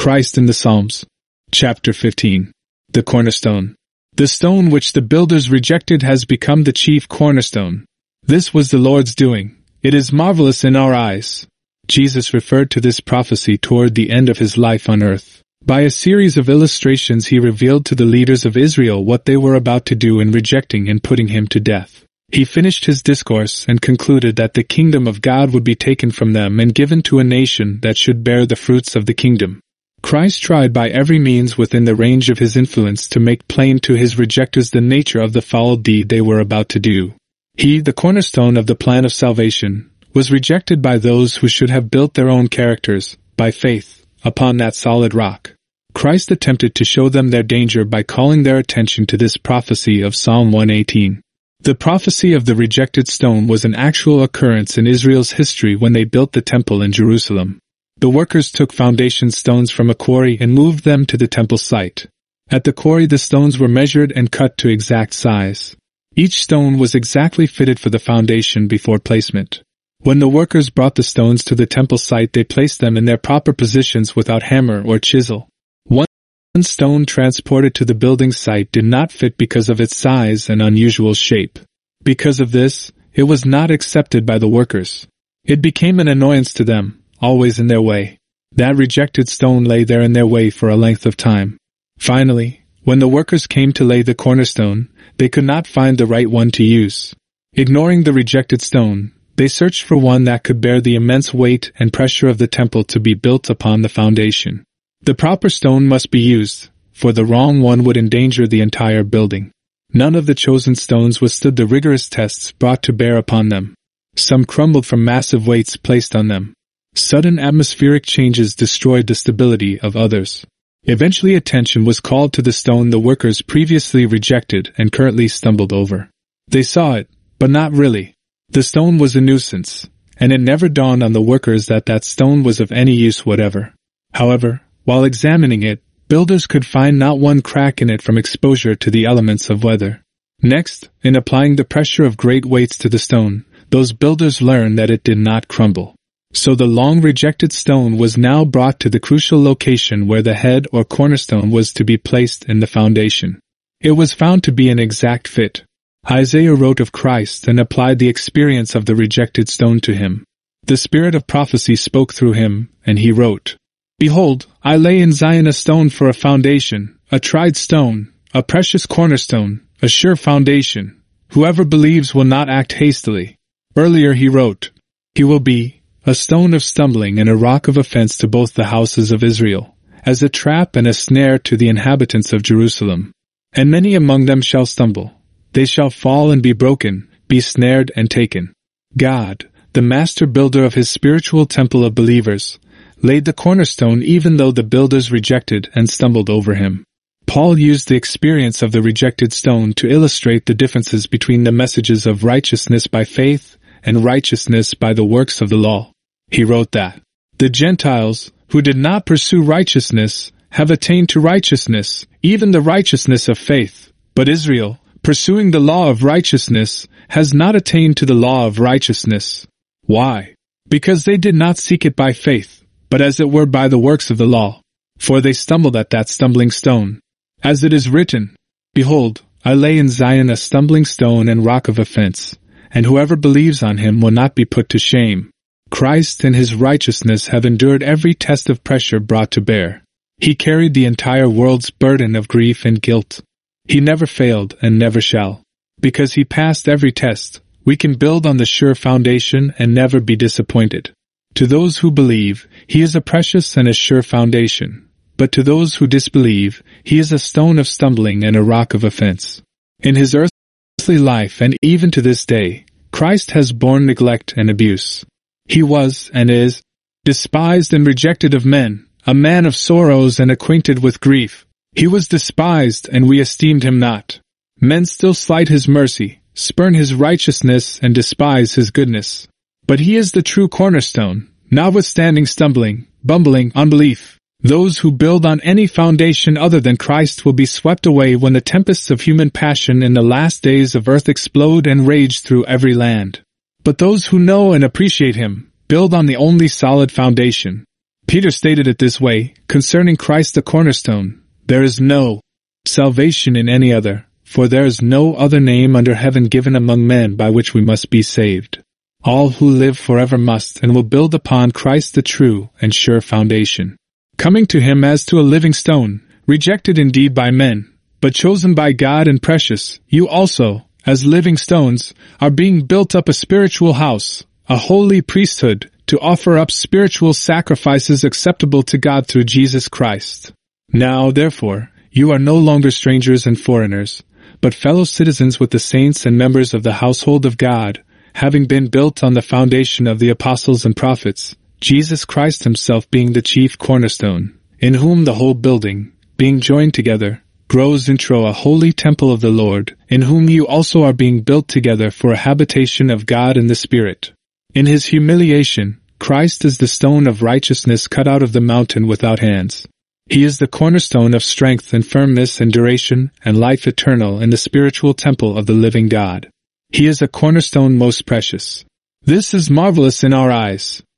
Christ in the Psalms. Chapter 15. The Cornerstone. The stone which the builders rejected has become the chief cornerstone. This was the Lord's doing. It is marvelous in our eyes. Jesus referred to this prophecy toward the end of his life on earth. By a series of illustrations he revealed to the leaders of Israel what they were about to do in rejecting and putting him to death. He finished his discourse and concluded that the kingdom of God would be taken from them and given to a nation that should bear the fruits of the kingdom. Christ tried by every means within the range of his influence to make plain to his rejectors the nature of the foul deed they were about to do. He, the cornerstone of the plan of salvation, was rejected by those who should have built their own characters, by faith, upon that solid rock. Christ attempted to show them their danger by calling their attention to this prophecy of Psalm 118. The prophecy of the rejected stone was an actual occurrence in Israel's history when they built the temple in Jerusalem. The workers took foundation stones from a quarry and moved them to the temple site. At the quarry the stones were measured and cut to exact size. Each stone was exactly fitted for the foundation before placement. When the workers brought the stones to the temple site they placed them in their proper positions without hammer or chisel. One stone transported to the building site did not fit because of its size and unusual shape. Because of this, it was not accepted by the workers. It became an annoyance to them, always in their way. That rejected stone lay there in their way for a length of time. Finally, when the workers came to lay the cornerstone, they could not find the right one to use. Ignoring the rejected stone, they searched for one that could bear the immense weight and pressure of the temple to be built upon the foundation. The proper stone must be used, for the wrong one would endanger the entire building. None of the chosen stones withstood the rigorous tests brought to bear upon them. Some crumbled from massive weights placed on them. Sudden atmospheric changes destroyed the stability of others. Eventually attention was called to the stone the workers previously rejected and currently stumbled over. They saw it, but not really. The stone was a nuisance, and it never dawned on the workers that that stone was of any use whatever. However, while examining it, builders could find not one crack in it from exposure to the elements of weather. Next, in applying the pressure of great weights to the stone, those builders learned that it did not crumble. So the long-rejected stone was now brought to the crucial location where the head or cornerstone was to be placed in the foundation. It was found to be an exact fit. Isaiah wrote of Christ and applied the experience of the rejected stone to him. The spirit of prophecy spoke through him, and he wrote, "Behold, I lay in Zion a stone for a foundation, a tried stone, a precious cornerstone, a sure foundation. Whoever believes will not act hastily." Earlier he wrote, "He will be a stone of stumbling and a rock of offense to both the houses of Israel, as a trap and a snare to the inhabitants of Jerusalem. And many among them shall stumble. They shall fall and be broken, be snared and taken." God, the master builder of his spiritual temple of believers, laid the cornerstone even though the builders rejected and stumbled over him. Paul used the experience of the rejected stone to illustrate the differences between the messages of righteousness by faith and righteousness by the works of the law. He wrote that, "The Gentiles, who did not pursue righteousness, have attained to righteousness, even the righteousness of faith. But Israel, pursuing the law of righteousness, has not attained to the law of righteousness." Why? Because they did not seek it by faith, but as it were by the works of the law. For they stumbled at that stumbling stone. As it is written, "Behold, I lay in Zion a stumbling stone and rock of offense, and whoever believes on him will not be put to shame." Christ and his righteousness have endured every test of pressure brought to bear. He carried the entire world's burden of grief and guilt. He never failed and never shall. Because he passed every test, we can build on the sure foundation and never be disappointed. To those who believe, he is a precious and a sure foundation. But to those who disbelieve, he is a stone of stumbling and a rock of offense. In his earthly life and even to this day, Christ has borne neglect and abuse. He was, and is, despised and rejected of men, a man of sorrows and acquainted with grief. He was despised, and we esteemed him not. Men still slight his mercy, spurn his righteousness, and despise his goodness. But he is the true cornerstone, notwithstanding stumbling, bumbling, unbelief. Those who build on any foundation other than Christ will be swept away when the tempests of human passion in the last days of earth explode and rage through every land. But those who know and appreciate him build on the only solid foundation. Peter stated it this way, concerning Christ the cornerstone, there is no salvation in any other, for there is no other name under heaven given among men by which we must be saved. All who live forever must and will build upon Christ the true and sure foundation. Coming to him as to a living stone, rejected indeed by men, but chosen by God and precious, you also, as living stones, are being built up a spiritual house, a holy priesthood, to offer up spiritual sacrifices acceptable to God through Jesus Christ. Now, therefore, you are no longer strangers and foreigners, but fellow citizens with the saints and members of the household of God, having been built on the foundation of the apostles and prophets, Jesus Christ himself being the chief cornerstone, in whom the whole building, being joined together, grows into a holy temple of the Lord, in whom you also are being built together for a habitation of God in the Spirit. In his humiliation, Christ is the stone of righteousness cut out of the mountain without hands. He is the cornerstone of strength and firmness and duration and life eternal in the spiritual temple of the living God. He is a cornerstone most precious. This is marvelous in our eyes.